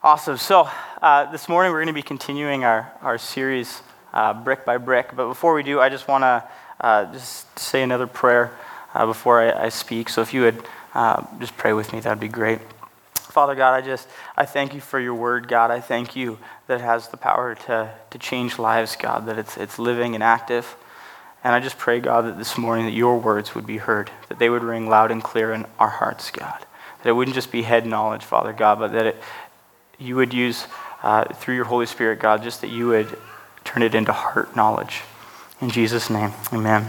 Awesome. So this morning we're going to be continuing our series brick by brick. But before we do, I just want to just say another prayer before I speak. So if you would just pray with me, that would be great. Father God, I thank you for your word, God. I thank you that it has the power to change lives, God, that it's living and active. And I just pray, God, that this morning that your words would be heard, that they would ring loud and clear in our hearts, God. That it wouldn't just be head knowledge, Father God, but that you would use, through your Holy Spirit, God, just that you would turn it into heart knowledge. In Jesus' name, amen.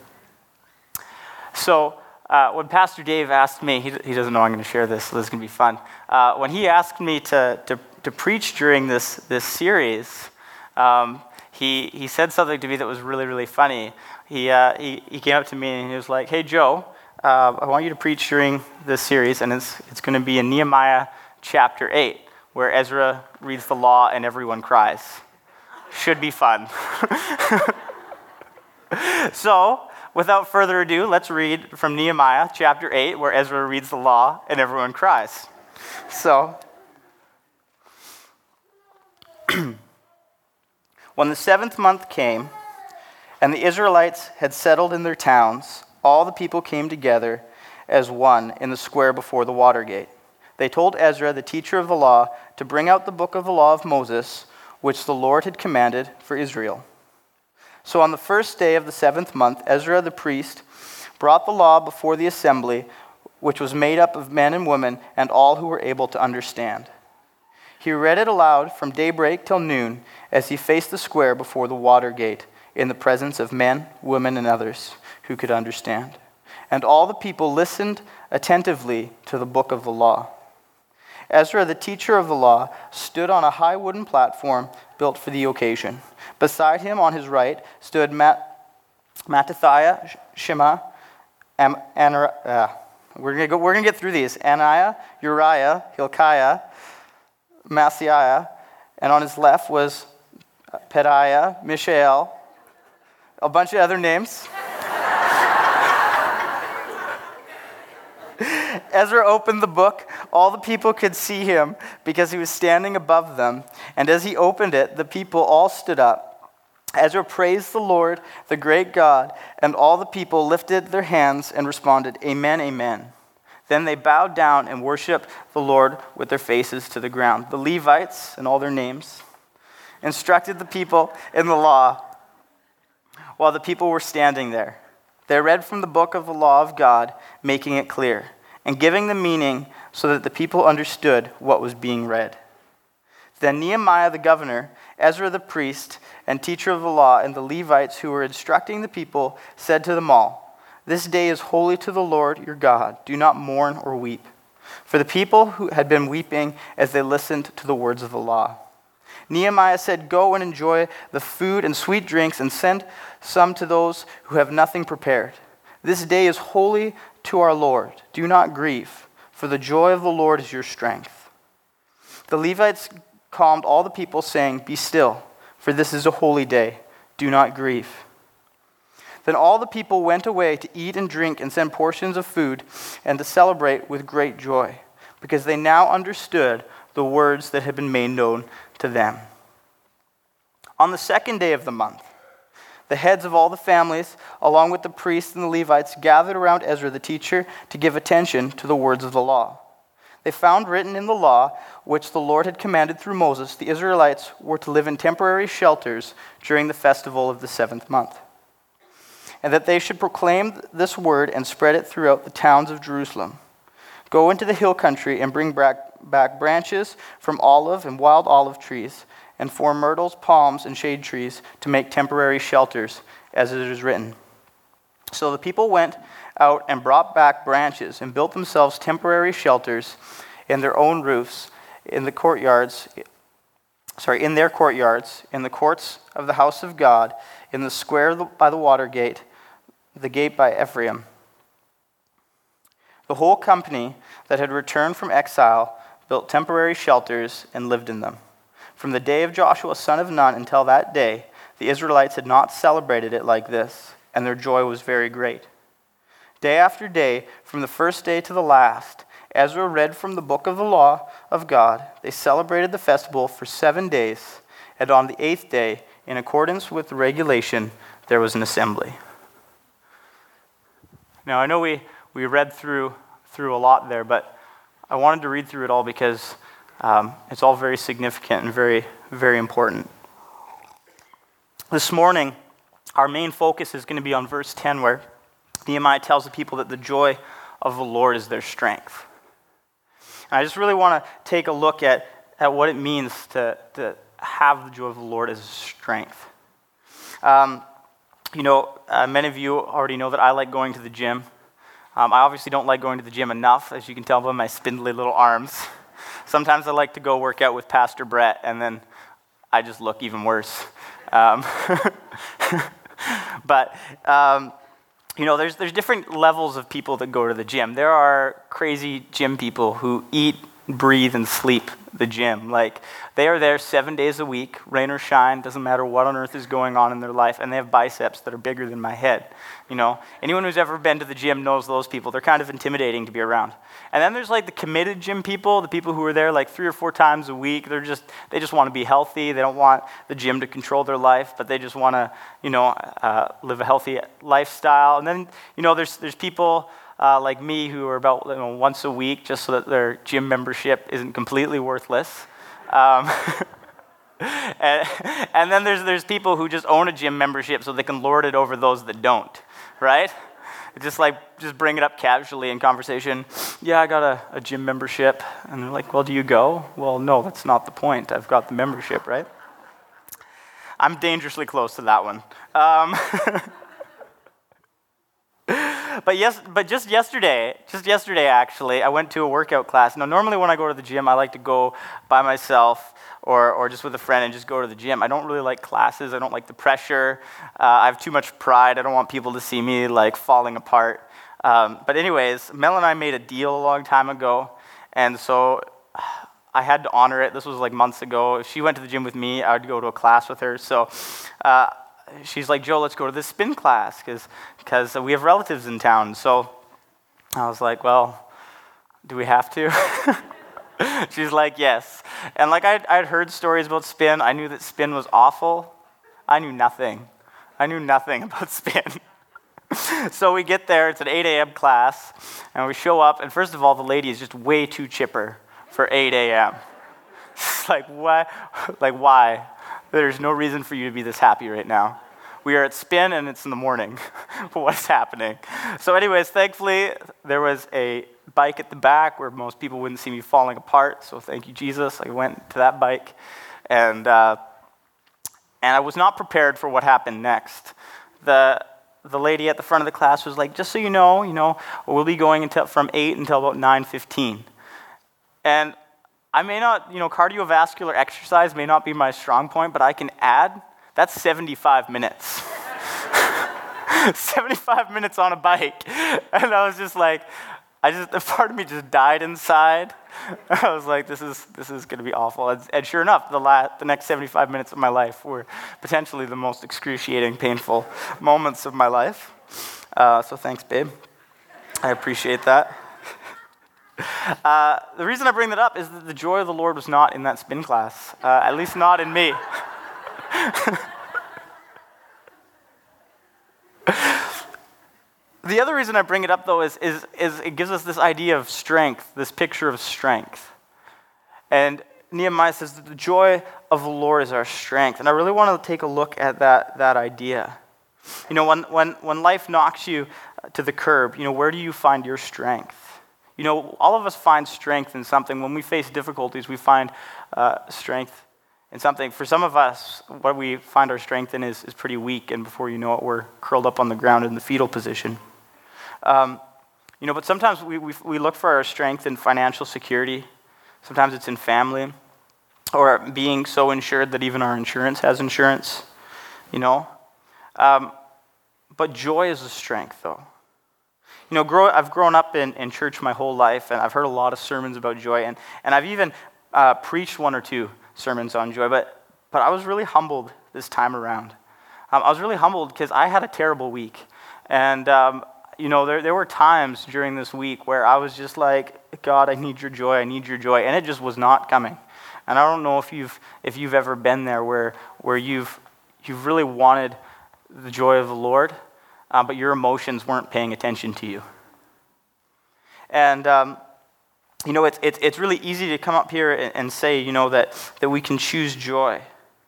So when Pastor Dave asked me, he doesn't know I'm going to share this, so this is going to be fun. When he asked me to preach during this series, he said something to me that was really, really funny. He came up to me and he was like, "Hey, Joe, I want you to preach during this series, and it's going to be in Nehemiah chapter 8, where Ezra reads the law and everyone cries. Should be fun." So, without further ado, let's read from Nehemiah chapter 8, where Ezra reads the law and everyone cries. So, when the 7th month came, and the Israelites had settled in their towns, all the people came together as one in the square before the water gate. They told Ezra, the teacher of the law, to bring out the book of the law of Moses, which the Lord had commanded for Israel. So on the first day of the 7th month, Ezra the priest brought the law before the assembly, which was made up of men and women and all who were able to understand. He read it aloud from daybreak till noon as he faced the square before the water gate in the presence of men, women, and others who could understand. And all the people listened attentively to the book of the law. Ezra, the teacher of the law, stood on a high wooden platform built for the occasion. Beside him, on his right, stood Mattithiah, Shema, we're gonna get through these. Ananiah, Uriah, Hilkiah, Maaseiah, and on his left was Pedaiah, Mishael, a bunch of other names. Ezra opened the book. All the people could see him because he was standing above them. And as he opened it, the people all stood up. Ezra praised the Lord, the great God, and all the people lifted their hands and responded, "Amen, amen." Then they bowed down and worshiped the Lord with their faces to the ground. The Levites, and all their names, instructed the people in the law while the people were standing there. They read from the book of the law of God, making it clear, and giving the meaning so that the people understood what was being read. Then Nehemiah the governor, Ezra the priest and teacher of the law, and the Levites who were instructing the people said to them all, "This day is holy to the Lord your God. Do not mourn or weep." For the people who had been weeping as they listened to the words of the law. Nehemiah said, "Go and enjoy the food and sweet drinks and send some to those who have nothing prepared. This day is holy to our Lord. Do not grieve, for the joy of the Lord is your strength." The Levites calmed all the people, saying, "Be still, for this is a holy day. Do not grieve." Then all the people went away to eat and drink and send portions of food and to celebrate with great joy, because they now understood the words that had been made known to them. On the 2nd day of the month, the heads of all the families, along with the priests and the Levites, gathered around Ezra the teacher to give attention to the words of the law. They found written in the law, which the Lord had commanded through Moses, the Israelites were to live in temporary shelters during the festival of the 7th month, and that they should proclaim this word and spread it throughout the towns of Jerusalem. "Go into the hill country and bring back branches from olive and wild olive trees, and form myrtles, palms, and shade trees to make temporary shelters, as it is written." So the people went out and brought back branches and built themselves temporary shelters in their own roofs, in their courtyards, in the courts of the house of God, in the square by the water gate, the gate by Ephraim. The whole company that had returned from exile built temporary shelters and lived in them. From the day of Joshua son of Nun until that day, the Israelites had not celebrated it like this, and their joy was very great. Day after day, from the first day to the last, Ezra read from the book of the law of God. They celebrated the festival for 7 days, and on the 8th day, in accordance with the regulation, there was an assembly. Now, I know we read through a lot there, but I wanted to read through it all because it's all very significant and very, very important. This morning, our main focus is going to be on verse 10, where Nehemiah tells the people that the joy of the Lord is their strength. And I just really want to take a look at what it means to have the joy of the Lord as strength. Many of you already know that I like going to the gym. I obviously don't like going to the gym enough, as you can tell by my spindly little arms. Sometimes I like to go work out with Pastor Brett, and then I just look even worse. There's different levels of people that go to the gym. There are crazy gym people who eat, breathe, and sleep the gym. Like, they are there 7 days a week, rain or shine, doesn't matter what on earth is going on in their life, and they have biceps that are bigger than my head. Anyone who's ever been to the gym knows those people. They're kind of intimidating to be around. And then there's like the committed gym people, the people who are there like 3 or 4 times a week. They just want to be healthy. They don't want the gym to control their life, but they just want to, live a healthy lifestyle. And then, there's people like me who are about once a week, just so that their gym membership isn't completely worthless. And then there's people who just own a gym membership so they can lord it over those that don't, right? Just bring it up casually in conversation. Yeah, I got a gym membership. And they're like, well, do you go? Well, no, that's not the point. I've got the membership, right? I'm dangerously close to that one. But just yesterday actually, I went to a workout class. Now, normally when I go to the gym, I like to go by myself or just with a friend and just go to the gym. I don't really like classes. I don't like the pressure. I have too much pride. I don't want people to see me like falling apart. But anyways, Mel and I made a deal a long time ago, and so I had to honor it. This was like months ago. If she went to the gym with me, I would go to a class with her. So she's like, Joe, let's go to this spin class because we have relatives in town. So I was like, well, do we have to? She's like, yes. And like I'd heard stories about spin. I knew that spin was awful. I knew nothing about spin. So we get there. It's an 8 a.m. class, and we show up. And first of all, the lady is just way too chipper for 8 a.m. It's like, why? Like, why? There's no reason for you to be this happy right now. We are at spin, and it's in the morning. What's happening? So anyways, thankfully, there was a bike at the back where most people wouldn't see me falling apart. So thank you, Jesus. I went to that bike, and I was not prepared for what happened next. The lady at the front of the class was like, just so you know, we'll be going from 8 until about 9:15. And I may not, cardiovascular exercise may not be my strong point, but I can add, that's 75 minutes. 75 minutes on a bike. And I was just like, a part of me just died inside. I was like, this is going to be awful. And sure enough, the next 75 minutes of my life were potentially the most excruciating, painful moments of my life. So thanks, babe. I appreciate that. The reason I bring that up is that the joy of the Lord was not in that spin class, at least not in me. The other reason I bring it up, though, is it gives us this idea of strength, this picture of strength. And Nehemiah says that the joy of the Lord is our strength. And I really want to take a look at that idea. When life knocks you to the curb, where do you find your strength? All of us find strength in something. When we face difficulties, we find strength in something. For some of us, what we find our strength in is pretty weak, and before you know it, we're curled up on the ground in the fetal position. But sometimes we look for our strength in financial security. Sometimes it's in family, or being so insured that even our insurance has insurance, But joy is a strength, though. I've grown up in church my whole life, and I've heard a lot of sermons about joy, and I've even preached 1 or 2 sermons on joy, but I was really humbled this time around. I was really humbled because I had a terrible week, and there were times during this week where I was just like, God, I need your joy, and it just was not coming. And I don't know if you've ever been there where you've really wanted the joy of the Lord, but your emotions weren't paying attention to you. And it's really easy to come up here and say, that we can choose joy.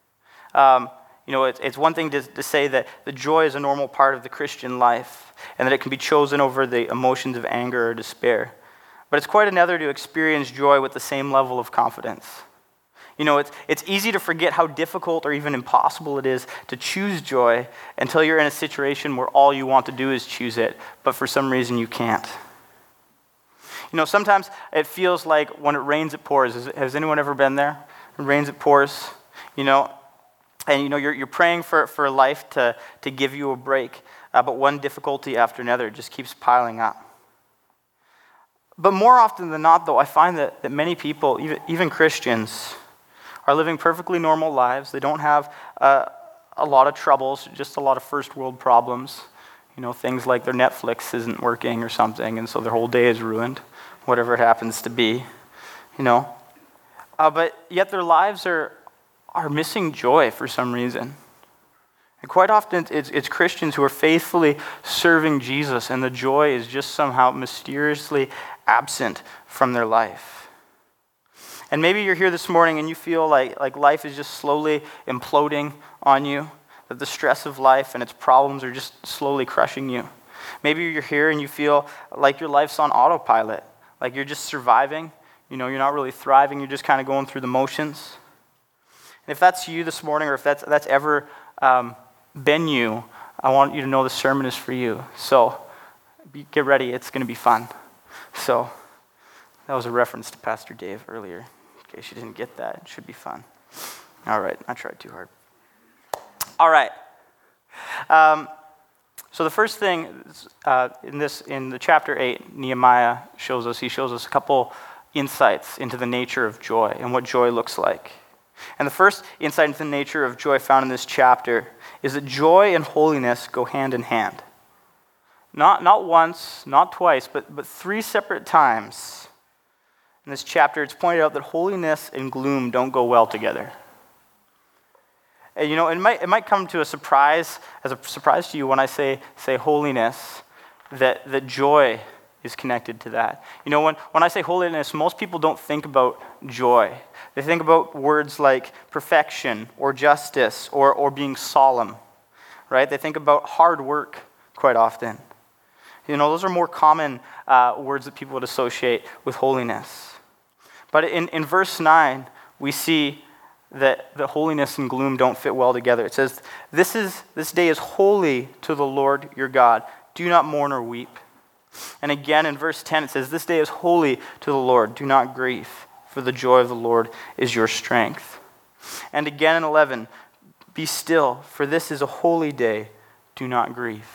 It's one thing to say that the joy is a normal part of the Christian life and that it can be chosen over the emotions of anger or despair. But it's quite another to experience joy with the same level of confidence. It's easy to forget how difficult or even impossible it is to choose joy until you're in a situation where all you want to do is choose it, but for some reason you can't. Sometimes it feels like when it rains, it pours. Has anyone ever been there? It rains, it pours, and you're praying for life to give you a break, but one difficulty after another just keeps piling up. But more often than not, though, I find that many people, even Christians, are living perfectly normal lives. They don't have a lot of troubles, just a lot of first world problems. Things like their Netflix isn't working or something, and so their whole day is ruined, whatever it happens to be. But yet their lives are missing joy for some reason. And quite often it's Christians who are faithfully serving Jesus, and the joy is just somehow mysteriously absent from their life. And maybe you're here this morning and you feel like life is just slowly imploding on you, that the stress of life and its problems are just slowly crushing you. Maybe you're here and you feel like your life's on autopilot, like you're just surviving, you're not really thriving, you're just kind of going through the motions. And if that's you this morning, or if that's ever been you, I want you to know the sermon is for you. So get ready, it's going to be fun. So that was a reference to Pastor Dave earlier. In case you didn't get that, it should be fun. All right, I tried too hard. All right. So the first thing in the chapter 8, Nehemiah shows us a couple insights into the nature of joy and what joy looks like. And the first insight into the nature of joy found in this chapter is that joy and holiness go hand in hand. Not once, not twice, but 3 separate times in this chapter, it's pointed out that holiness and gloom don't go well together. And it might come to as a surprise to you when I say holiness, that joy is connected to that. When I say holiness, most people don't think about joy. They think about words like perfection or justice or being solemn, right? They think about hard work quite often. Those are more common words that people would associate with holiness. But in verse 9, we see that the holiness and gloom don't fit well together. It says, this day is holy to the Lord your God. Do not mourn or weep. And again in verse 10, it says, this day is holy to the Lord. Do not grieve, for the joy of the Lord is your strength. And again in 11, be still, for this is a holy day. Do not grieve.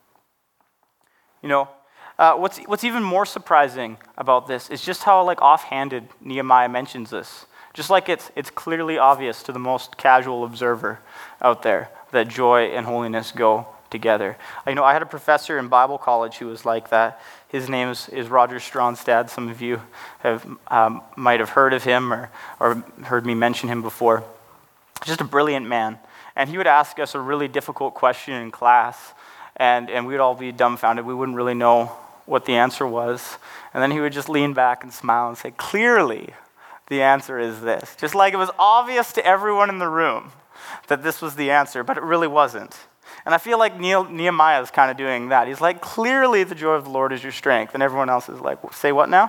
What's even more surprising about this is just how offhanded Nehemiah mentions this. Just like it's clearly obvious to the most casual observer out there that joy and holiness go together. I had a professor in Bible college who was like that. His name is Roger Stronstad. Some of you might have heard of him or heard me mention him before. Just a brilliant man. And he would ask us a really difficult question in class, and we'd all be dumbfounded. We wouldn't really know what the answer was. And then he would just lean back and smile and say, clearly, the answer is this. Just like it was obvious to everyone in the room that this was the answer, but it really wasn't. And I feel like Nehemiah is kind of doing that. He's like, clearly the joy of the Lord is your strength. And everyone else is like, say what now?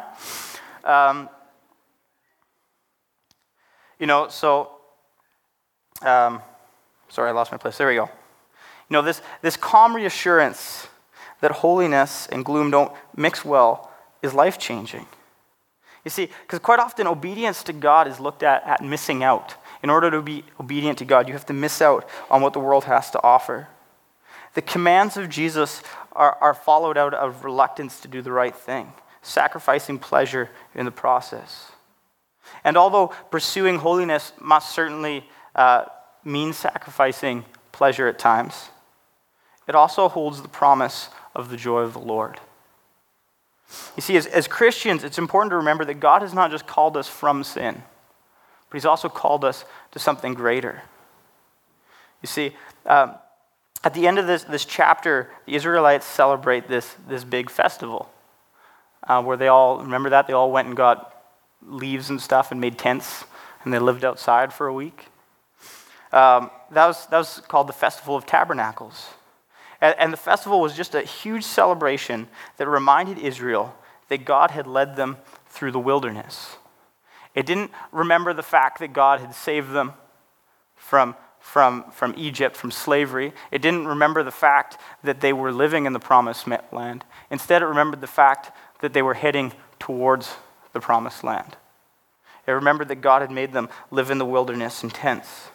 Sorry, I lost my place. There we go. This calm reassurance that holiness and gloom don't mix well is life-changing. You see, because quite often obedience to God is looked at missing out. In order to be obedient to God, you have to miss out on what the world has to offer. The commands of Jesus are followed out of reluctance to do the right thing, sacrificing pleasure in the process. And although pursuing holiness must certainly mean sacrificing pleasure at times, it also holds the promise of the joy of the Lord. You see, as Christians, it's important to remember that God has not just called us from sin, but he's also called us to something greater. You see, at the end of this chapter, the Israelites celebrate this big festival where they all went and got leaves and stuff and made tents, and they lived outside for a week. That was called the Festival of Tabernacles. And the festival was just a huge celebration that reminded Israel that God had led them through the wilderness. It didn't remember the fact that God had saved them from Egypt, from slavery. It didn't remember the fact that they were living in the promised land. Instead, it remembered the fact that they were heading towards the promised land. It remembered that God had made them live in the wilderness in tents.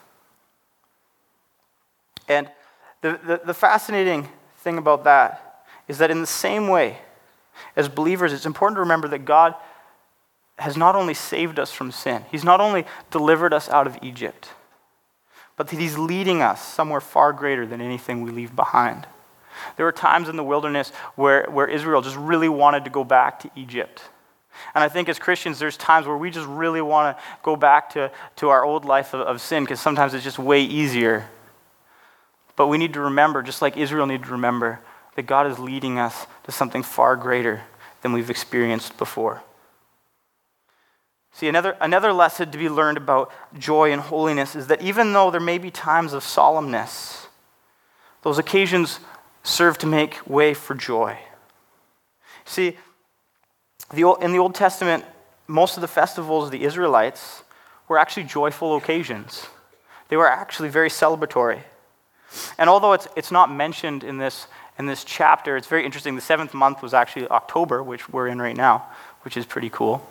And the fascinating thing about that is that in the same way, as believers, it's important to remember that God has not only saved us from sin, he's not only delivered us out of Egypt, but that he's leading us somewhere far greater than anything we leave behind. There were times in the wilderness where Israel just really wanted to go back to Egypt. And I think as Christians, there's times where we just really want to go back to our old life of sin, because sometimes it's just way easier. But we need to remember, just like Israel needed to remember, that God is leading us to something far greater than we've experienced before. See, another lesson to be learned about joy and holiness is that even though there may be times of solemnness, those occasions serve to make way for joy. See, in the Old Testament, most of the festivals of the Israelites were actually joyful occasions. They were actually very celebratory. And although it's not mentioned in this chapter, it's very interesting. The 7th month was actually October, which we're in right now, which is pretty cool.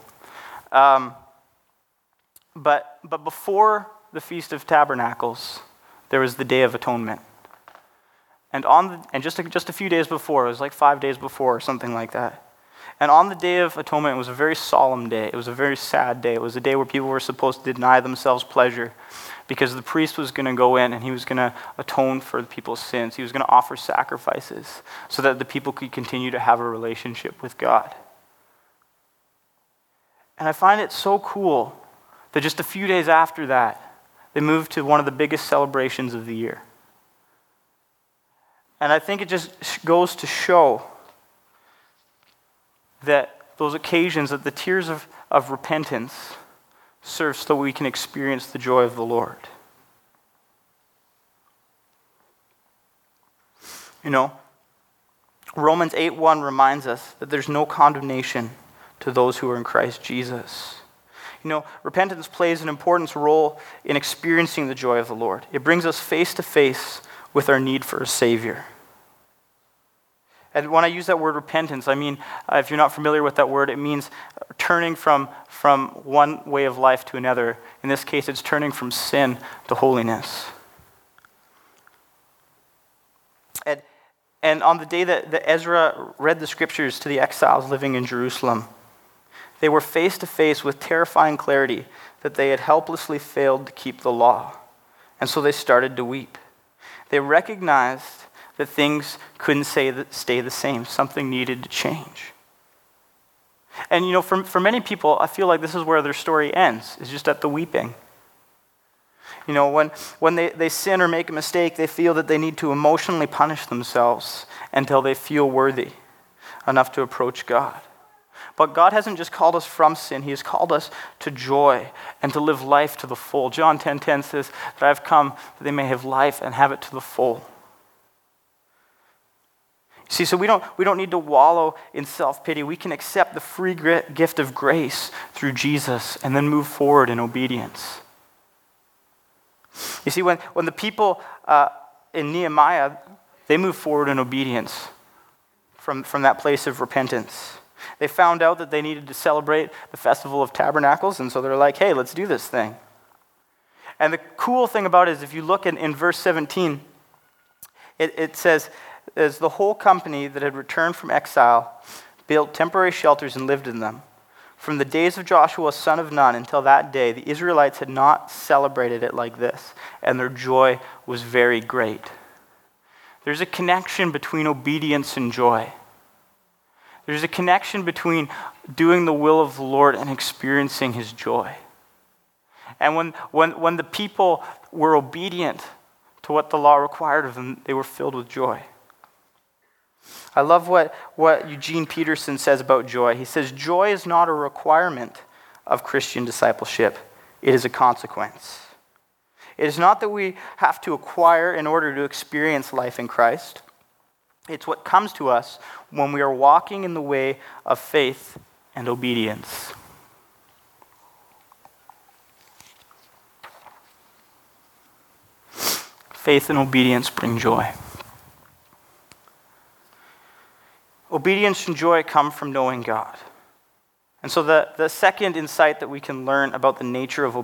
But before the Feast of Tabernacles, there was the Day of Atonement. And just a few days before, it was like 5 days before or something like that. And on the Day of Atonement, it was a very solemn day. It was a very sad day. It was a day where people were supposed to deny themselves pleasure because the priest was going to go in and he was going to atone for the people's sins. He was going to offer sacrifices so that the people could continue to have a relationship with God. And I find it so cool that just a few days after that, they moved to one of the biggest celebrations of the year. And I think it just goes to show that those occasions, that the tears of repentance serve so that we can experience the joy of the Lord. You know, Romans 8:1 reminds us that there's no condemnation to those who are in Christ Jesus. You know, repentance plays an important role in experiencing the joy of the Lord. It brings us face to face with our need for a Savior. And when I use that word repentance, I mean, if you're not familiar with that word, it means turning from one way of life to another. In this case, it's turning from sin to holiness. And on the day that Ezra read the scriptures to the exiles living in Jerusalem, they were face to face with terrifying clarity that they had helplessly failed to keep the law. And so they started to weep. They recognized that things couldn't stay the same. Something needed to change. And you know, for many people, I feel like this is where their story ends, is just at the weeping. You know, when they sin or make a mistake, they feel that they need to emotionally punish themselves until they feel worthy enough to approach God. But God hasn't just called us from sin, he has called us to joy and to live life to the full. John 10:10 says that I've come that they may have life and have it to the full. See, so we don't need to wallow in self-pity. We can accept the free gift of grace through Jesus and then move forward in obedience. You see, when the people in Nehemiah, they moved forward in obedience from that place of repentance. They found out that they needed to celebrate the Festival of Tabernacles, and so they're like, hey, let's do this thing. And the cool thing about it is if you look in verse 17, it says, as the whole company that had returned from exile built temporary shelters and lived in them. From the days of Joshua, son of Nun, until that day, the Israelites had not celebrated it like this, and their joy was very great. There's a connection between obedience and joy. There's a connection between doing the will of the Lord and experiencing his joy. And when the people were obedient to what the law required of them, they were filled with joy. I love what Eugene Peterson says about joy. He says, joy is not a requirement of Christian discipleship. It is a consequence. It is not that we have to acquire in order to experience life in Christ. It's what comes to us when we are walking in the way of faith and obedience. Faith and obedience bring joy. Obedience and joy come from knowing God. And so the second insight that we can learn about the nature of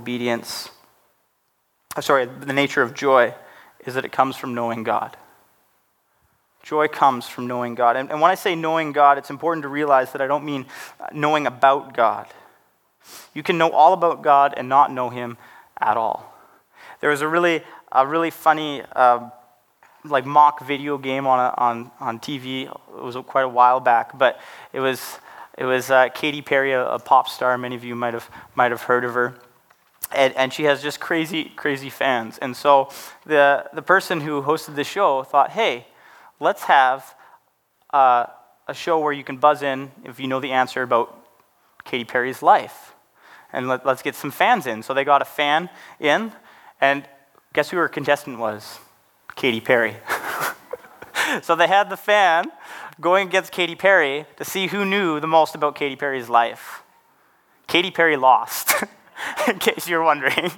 the nature of joy, is that it comes from knowing God. Joy comes from knowing God. And when I say knowing God, it's important to realize that I don't mean knowing about God. You can know all about God and not know him at all. There was a really funny mock video game on TV. It was quite a while back, but it was Katy Perry, a pop star. Many of you might have heard of her. And she has just crazy fans. And so the person who hosted the show thought, hey, let's have a show where you can buzz in if you know the answer about Katy Perry's life. And let's get some fans in. So they got a fan in, and guess who her contestant was? Katy Perry. So they had the fan going against Katy Perry to see who knew the most about Katy Perry's life. Katy Perry lost. In case you're wondering.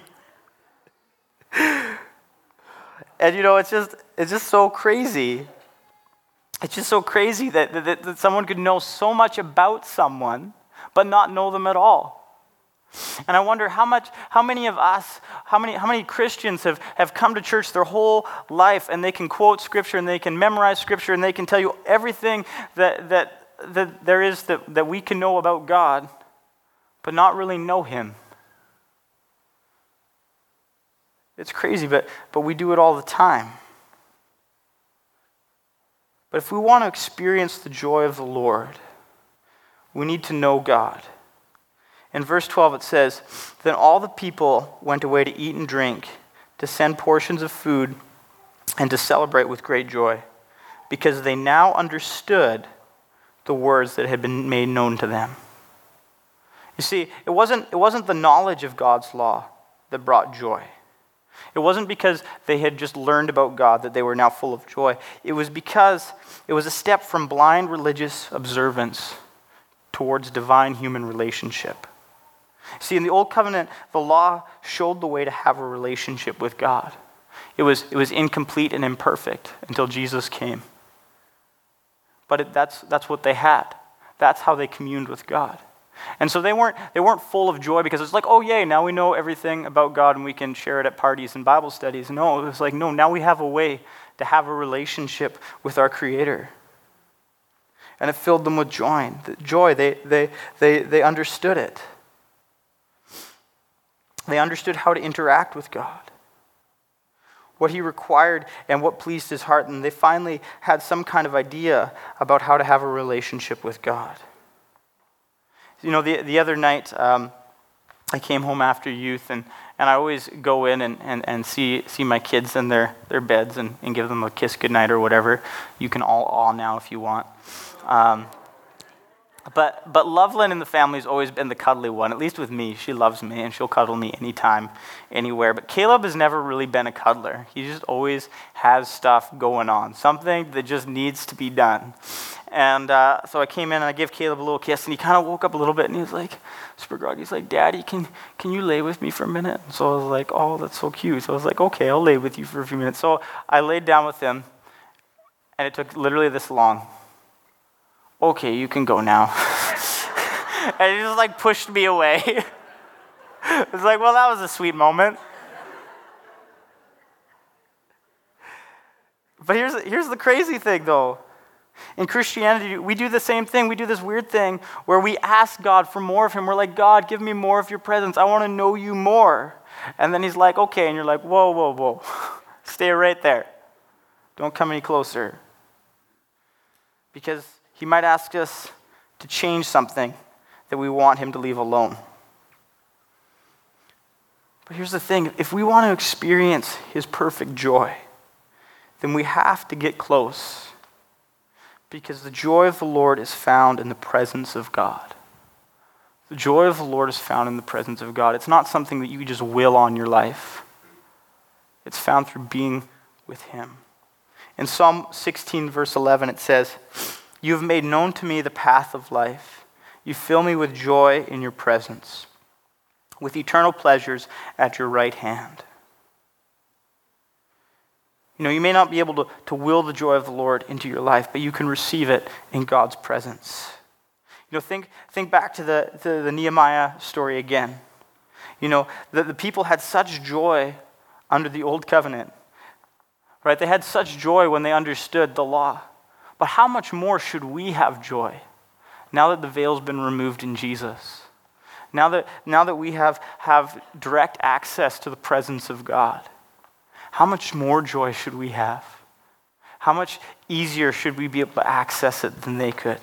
And it's just so crazy. It's just so crazy that someone could know so much about someone, but not know them at all. And I wonder how many of us, how many Christians have come to church their whole life, and they can quote Scripture, and they can memorize Scripture, and they can tell you everything that there is that we can know about God, but not really know him. It's crazy, but we do it all the time. But if we want to experience the joy of the Lord, we need to know God. In verse 12 it says, then all the people went away to eat and drink, to send portions of food, and to celebrate with great joy, because they now understood the words that had been made known to them. You see, it wasn't the knowledge of God's law that brought joy. It wasn't because they had just learned about God that they were now full of joy. It was because it was a step from blind religious observance towards divine human relationship. See, in the Old Covenant, the law showed the way to have a relationship with God. It was incomplete and imperfect until Jesus came. But that's what they had. That's how they communed with God. And so they weren't full of joy because it's like, oh yay, now we know everything about God and we can share it at parties and Bible studies. No, it was like, no, now we have a way to have a relationship with our Creator. And it filled them with joy. They understood it. They understood how to interact with God, what he required and what pleased his heart, and they finally had some kind of idea about how to have a relationship with God. You know, the other night, I came home after youth, and I always go in and see my kids in their beds and give them a kiss goodnight or whatever. You can all now if you want. But Loveland in the family has always been the cuddly one, at least with me. She loves me, and she'll cuddle me anytime, anywhere. But Caleb has never really been a cuddler. He just always has stuff going on, something that just needs to be done. And so I came in and I gave Caleb a little kiss, and he kind of woke up a little bit, and he was like, super groggy. He's like, Daddy, can you lay with me for a minute? And so I was like, oh, that's so cute. So I was like, okay, I'll lay with you for a few minutes. So I laid down with him, and it took literally this long. Okay, you can go now. And he just like pushed me away. It was like, well, that was a sweet moment. But here's the crazy thing, though. In Christianity, we do the same thing. We do this weird thing where we ask God for more of him. We're like, God, give me more of your presence. I want to know you more. And then he's like, okay. And you're like, whoa. Stay right there. Don't come any closer. Because he might ask us to change something that we want him to leave alone. But here's the thing, if we want to experience his perfect joy, then we have to get close. Because the joy of the Lord is found in the presence of God. The joy of the Lord is found in the presence of God. It's not something that you just will on your life. It's found through being with him. In Psalm 16, verse 11, it says, "You have made known to me the path of life. You fill me with joy in your presence, with eternal pleasures at your right hand." You may not be able to will the joy of the Lord into your life, but you can receive it in God's presence. Think back to the Nehemiah story again. The people had such joy under the old covenant, right? They had such joy when they understood the law. But how much more should we have joy now that the veil's been removed in Jesus? Now that we have direct access to the presence of God, how much more joy should we have? How much easier should we be able to access it than they could?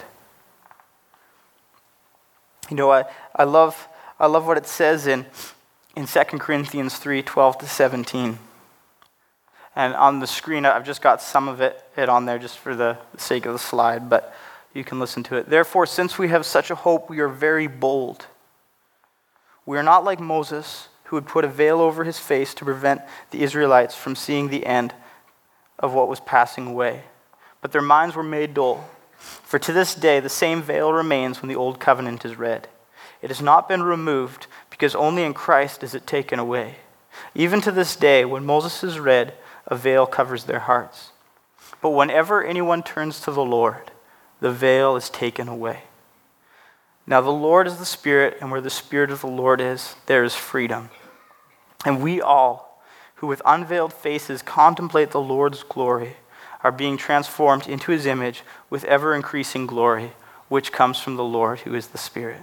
I love what it says in 2 Corinthians 3:12-17. And on the screen, I've just got some of it on there just for the sake of the slide, but you can listen to it. "Therefore, since we have such a hope, we are very bold. We are not like Moses, who had put a veil over his face to prevent the Israelites from seeing the end of what was passing away. But their minds were made dull. For to this day, the same veil remains when the old covenant is read. It has not been removed, because only in Christ is it taken away. Even to this day, when Moses is read, a veil covers their hearts. But whenever anyone turns to the Lord, the veil is taken away. Now the Lord is the Spirit, and where the Spirit of the Lord is, there is freedom. And we all, who with unveiled faces contemplate the Lord's glory, are being transformed into his image with ever-increasing glory, which comes from the Lord, who is the Spirit."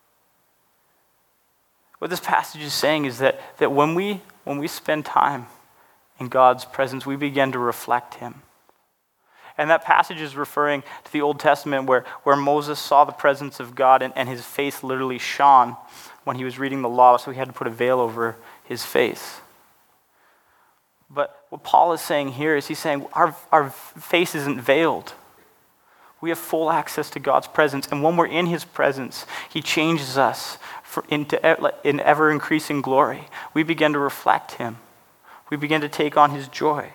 What this passage is saying is that when we spend time in God's presence, we begin to reflect him. And that passage is referring to the Old Testament where Moses saw the presence of God and his face literally shone when he was reading the law, so he had to put a veil over his face. But what Paul is saying here is he's saying our face isn't veiled. We have full access to God's presence. And when we're in his presence, he changes us in ever-increasing glory. We begin to reflect him. We begin to take on his joy.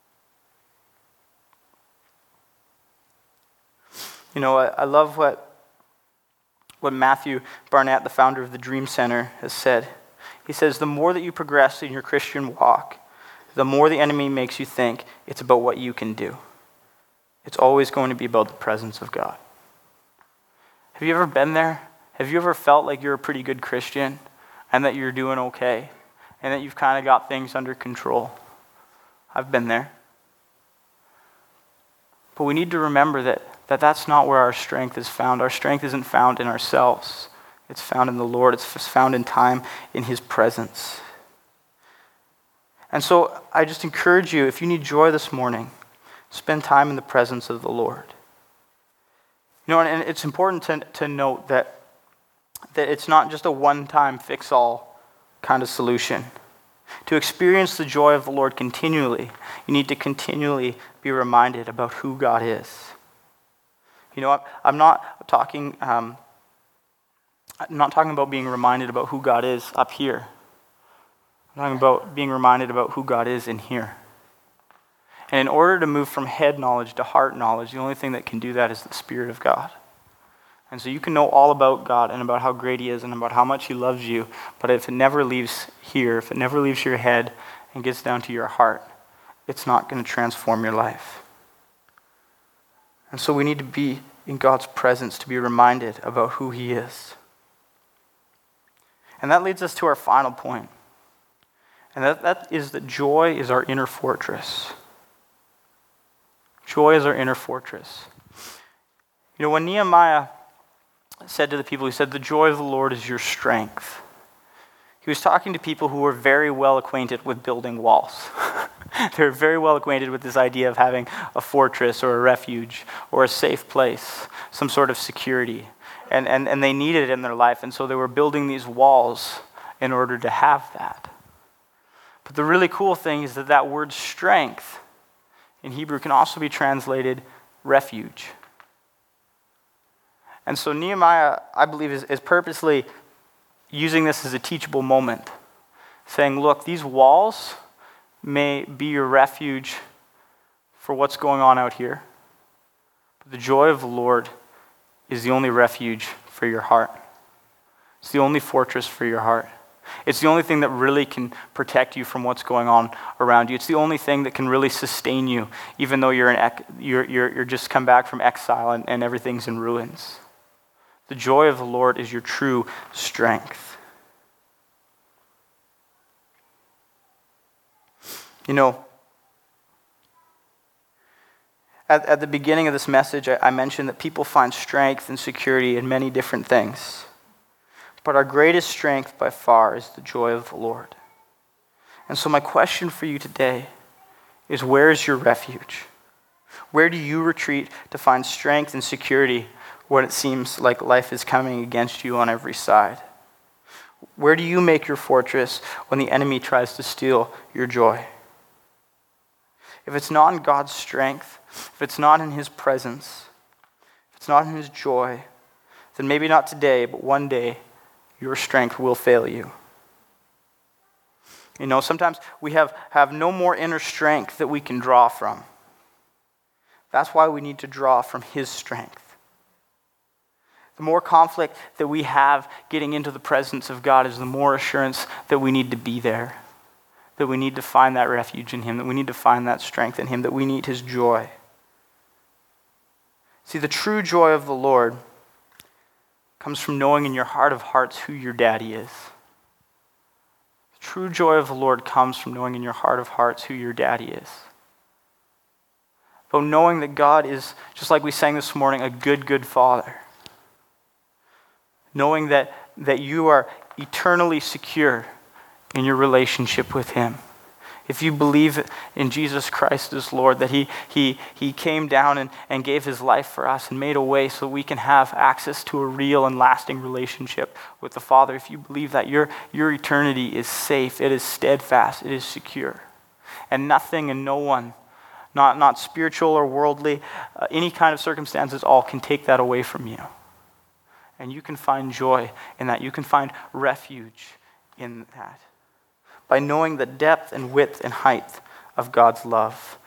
I love what Matthew Barnett, the founder of the Dream Center, has said. He says, "The more that you progress in your Christian walk, the more the enemy makes you think it's about what you can do. It's always going to be about the presence of God." Have you ever been there? Have you ever felt like you're a pretty good Christian and that you're doing okay and that you've kind of got things under control? I've been there. But we need to remember that that's not where our strength is found. Our strength isn't found in ourselves. It's found in the Lord. It's found in time in his presence. And so I just encourage you, if you need joy this morning, spend time in the presence of the Lord. And it's important to note that it's not just a one-time fix-all kind of solution. To experience the joy of the Lord continually, you need to continually be reminded about who God is. I'm not talking about being reminded about who God is up here. I'm talking about being reminded about who God is in here. And in order to move from head knowledge to heart knowledge, the only thing that can do that is the Spirit of God. And so you can know all about God and about how great he is and about how much he loves you, but if it never leaves here, if it never leaves your head and gets down to your heart, it's not going to transform your life. And so we need to be in God's presence to be reminded about who he is. And that leads us to our final point. And that is that joy is our inner fortress. Joy is our inner fortress. When Nehemiah said to the people, he said, "The joy of the Lord is your strength." He was talking to people who were very well acquainted with building walls. They're very well acquainted with this idea of having a fortress or a refuge or a safe place, some sort of security. And they needed it in their life, and so they were building these walls in order to have that. But the really cool thing is that word strength in Hebrew can also be translated refuge. And so Nehemiah, I believe, is purposely using this as a teachable moment, saying, look, these walls may be your refuge for what's going on out here, but the joy of the Lord is the only refuge for your heart. It's the only fortress for your heart. It's the only thing that really can protect you from what's going on around you. It's the only thing that can really sustain you, even though you're just come back from exile and everything's in ruins. The joy of the Lord is your true strength. You know, at the beginning of this message, I mentioned that people find strength and security in many different things. But our greatest strength by far is the joy of the Lord. And so my question for you today is, where is your refuge? Where do you retreat to find strength and security when it seems like life is coming against you on every side? Where do you make your fortress when the enemy tries to steal your joy? If it's not in God's strength, if it's not in His presence, if it's not in His joy, then maybe not today, but one day, your strength will fail you. You know, sometimes we have no more inner strength that we can draw from. That's why we need to draw from His strength. The more conflict that we have getting into the presence of God is the more assurance that we need to be there, that we need to find that refuge in Him, that we need to find that strength in Him, that we need His joy. See, the true joy of the Lord comes from knowing in your heart of hearts who your daddy is. The true joy of the Lord comes from knowing in your heart of hearts who your daddy is. But knowing that God is, just like we sang this morning, a good, good Father. Knowing that you are eternally secure in your relationship with Him. If you believe in Jesus Christ as Lord, that He came down and gave His life for us and made a way so we can have access to a real and lasting relationship with the Father. If you believe that, your eternity is safe, it is steadfast, it is secure. And nothing and no one, not spiritual or worldly, any kind of circumstances, all can take that away from you. And you can find joy in that. You can find refuge in that. By knowing the depth and width and height of God's love.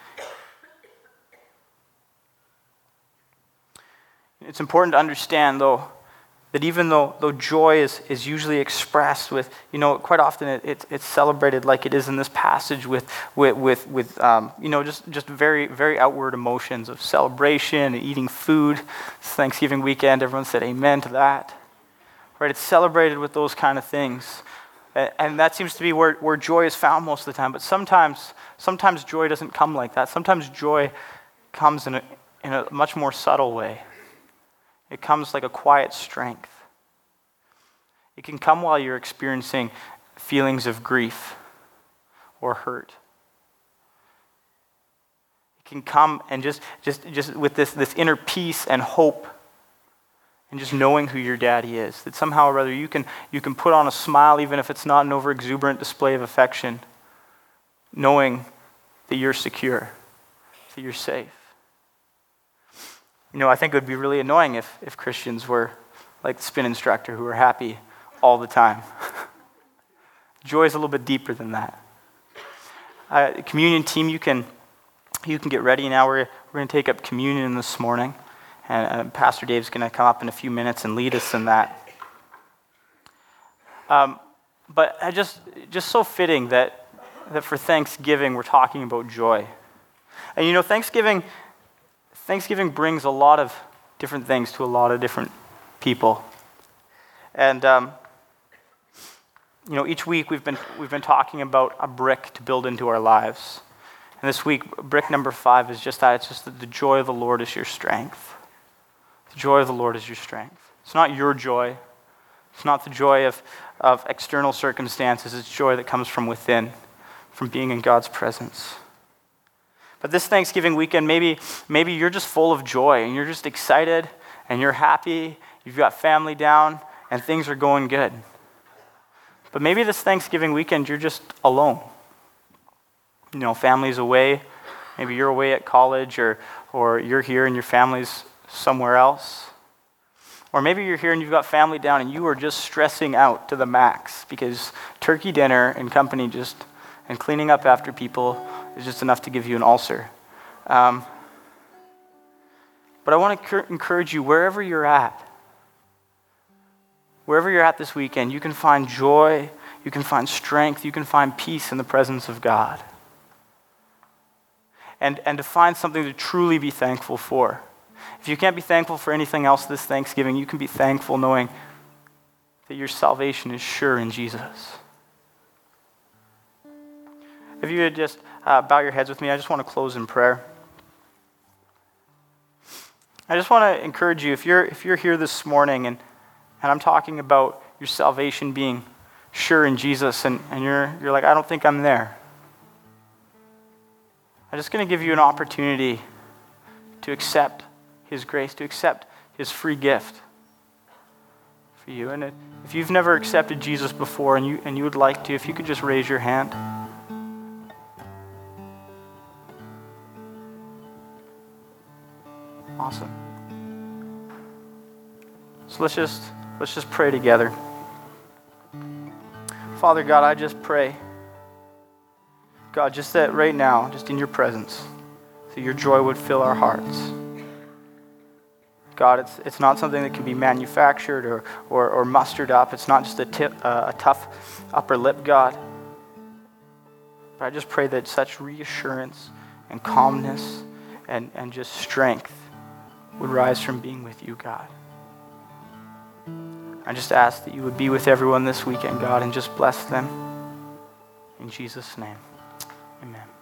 It's important to understand, though, that even though joy is usually expressed with, quite often it's celebrated like it is in this passage with just very, very outward emotions of celebration and eating food. It's Thanksgiving weekend, everyone said amen to that. Right? It's celebrated with those kind of things. And that seems to be where joy is found most of the time. But sometimes joy doesn't come like that. Sometimes joy comes in a much more subtle way. It comes like a quiet strength. It can come while you're experiencing feelings of grief or hurt. It can come and just with this inner peace and hope. And just knowing who your daddy is. That somehow or other you can put on a smile even if it's not an over-exuberant display of affection. Knowing that you're secure. That you're safe. I think it would be really annoying if Christians were like the spin instructor who were happy all the time. Joy is a little bit deeper than that. Communion team, you can get ready now. We're going to take up communion this morning. And Pastor Dave's going to come up in a few minutes and lead us in that. But just so fitting that for Thanksgiving we're talking about joy. And Thanksgiving brings a lot of different things to a lot of different people. And each week we've been talking about a brick to build into our lives. And this week, brick number 5 is just that. It's just that the joy of the Lord is your strength. The joy of the Lord is your strength. It's not your joy. It's not the joy of external circumstances. It's joy that comes from within, from being in God's presence. But this Thanksgiving weekend, maybe you're just full of joy and you're just excited and you're happy. You've got family down and things are going good. But maybe this Thanksgiving weekend, you're just alone. Family's away. Maybe you're away at college or you're here and your family's somewhere else. Or maybe you're here and you've got family down and you are just stressing out to the max because turkey dinner and company and cleaning up after people is just enough to give you an ulcer. But I want to encourage you, wherever you're at this weekend, you can find joy, you can find strength, you can find peace in the presence of God. And to find something to truly be thankful for. If you can't be thankful for anything else this Thanksgiving, you can be thankful knowing that your salvation is sure in Jesus. If you would just bow your heads with me, I just want to close in prayer. I just want to encourage you, if you're here this morning and I'm talking about your salvation being sure in Jesus and you're like, I don't think I'm there. I'm just going to give you an opportunity to accept his grace, to accept his free gift for you. And if you've never accepted Jesus before and you would like to, if you could just raise your hand. Awesome. So let's just pray together. Father God, I just pray, God, just that right now, just in your presence, that your joy would fill our hearts. God, it's not something that can be manufactured or mustered up. It's not just a tough upper lip, God. But I just pray that such reassurance and calmness and just strength would rise from being with you, God. I just ask that you would be with everyone this weekend, God, and just bless them. In Jesus' name, amen.